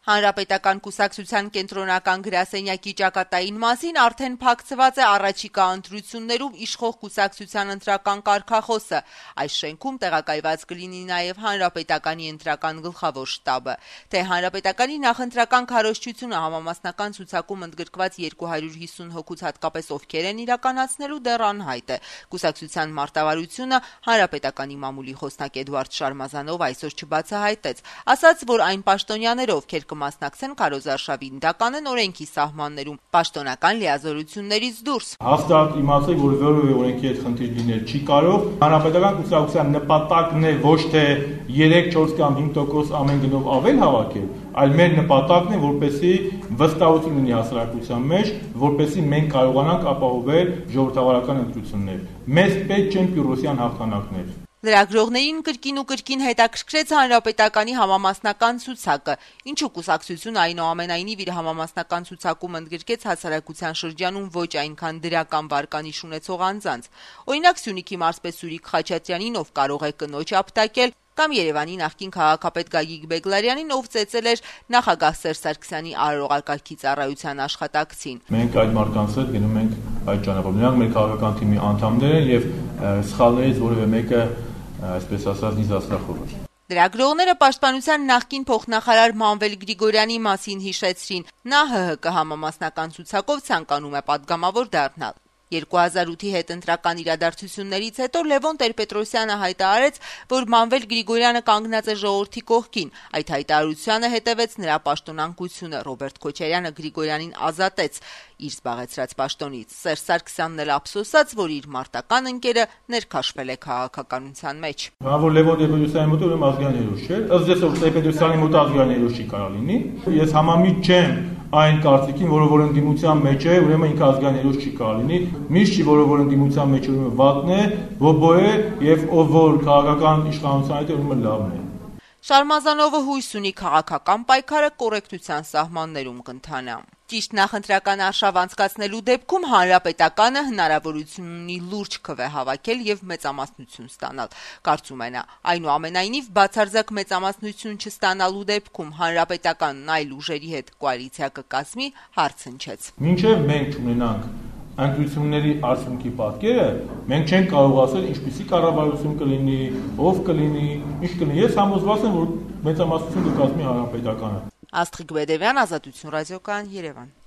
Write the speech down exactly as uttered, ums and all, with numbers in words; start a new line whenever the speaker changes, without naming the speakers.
Հանրապետական կուսակցության կենտրոնական գրասենյակի ճակատային մասին արդեն փակցված է առաջիկա ընտրություններում իշխող կուսակցության ընտրական կարգախոսը։ Այս շենքում տեղակայված կլինի նաև Հանրապետականի ընտրական գլխավոր շտաբը։ Թե Հանրապետականի նախընտրական քարոզչությունը համամասնական ցուցակում ընդգրկված երկու հարյուր հիսուն հոգուց հատկապես ովքեր են իրականացնելու, դեռ անհայտ է։ Կուսակցության մարտավարությունը Հանրապետականի մամուլի խոսնակ Էդուարդ Շարմազանով այսօր չբացահայտեց, ասաց, որ այն պաշտոնյաները, ովքեր կմասնակցեն քարոզարշավին, իրական են օրենքի սահմաններում, պաշտոնական լիազորություններից դուրս։
Հաստատ իմացեք, որ որևէ օրենքի հետ խնդիր լինել չի կարող։ Հանրապետական կուսակցության նպատակն է ոչ թե երեք չորս կամ հինգ տոկոս ամեն գնով ավել հավաքել, այլ մեր նպատակն է, որպեսզի վստահություն լինի հասարակության մեջ, որպեսզի մենք կարողանանք ապահովել ժողովրդավարական ընտրություններ։ Մեզ պետք չեն Պյուրոսյան հաղթանակներ։
Լրագրողներին կրկին ու կրկին հետաքրքրեց Հանրապետականի համամասնական ցուցակը, ինչու կուսակցությունը այնուամենայնիվ իր համամասնական ցուցակում ընդգրկեց հասարակության շրջանում ոչ այնքան դրական վարկանիշ ունեցող անձանց։ Օրինակ Սյունիքի մարզպետ Սուրիկ Խաչատրյանին, ով կարող է կնոջ ապտակել, կամ Երևանի նախկին քաղաքապետ Գագիկ Բեգլարյանին, ով ծեծել էր նախագահ Սերժ Սարգսյանի արարողակարգի ծառայության աշխատակցին։
Մենք այդ մարդկանց հետ գնում ենք այդ ճանապարհով։ Նրանք մեր քաղաքական թիմի անդամներ են եւ սխալներից որևէ մեկը, այսպես ասած, նիզասրախով է։
Լրագրողները պաշտպանության նախկին փոխնախարար Մանվել Գրիգորյանի մասին հիշեցրին։ Նա Հ Հ Կ համամասնական ցուցակով ցանկանում է պատգամավոր դառնալ։ երկու հազար ութի հետընտրական իրադարձություններից հետո Լևոն Տեր-Պետրոսյանը հայտարարեց, որ Մանվել Գրիգորյանը կանգնած է ժողովրդի կողքին։ Այդ հայտարարությանը հետևեց նրա պաշտոնանկությունը։ Ռոբերտ Քոչարյանը Գրիգորյանին ազատեց իր զբաղեցրած պաշտոնից։ Սերժ Սարգսյանն էլ ափսոսաց, որ իր մարտական ընկերը ներքաշվել է քաղաքականության մեջ։
Որ Լևոն Տեր-Պետրոսյանի մոտ ուրեմն ազգային հերոս չէ, ըստ ես որ Տեր-Պետրոսյանի մոտ ազգային հերոս չի կարող լինի։ Ես համամիտ չեմ այն կարծիքին, որը որ ընդդիմության մեջ է, ուրեմն ինքը ազգային հերոս չի կարող լինի։ Միշտ չի, որը որ ընդդիմության մեջ ուրեմն վատն է, ոբո է եւ ով որ քաղաքական իշխանության հետ ուրեմն լավն է։
Շարմազանովը հույս ունի քաղաքական պայքարը կոռեկտության սահմաններում կընթանա։ Ճիշտ նախընտրական արշավ անցկացնելու դեպքում Հանրապետականը հնարավորություն ունի լուրջ քվե հավաքել եւ մեծամասնություն ստանալ, կարծում է նա։ Այնուամենայնիվ, բացարձակ մեծամասնություն չստանալու դեպքում Հանրապետականն այլ ուժերի հետ կոալիցիա կկազմի, հարց հնչեց։
Մինչեւ մենք ունենանք ընտրությունների արդյունքի պատկերը, մենք չենք կարող ասել ինչպիսի կառավարություն կլինի, ով կլինի, ինչ կլինի։ Ես համոզված եմ, որ մեծամասնություն կկազմի Հանրապետականը։
Աստղիկ Բեդևյան, Ազատություն ռադիոկայան, Երևան։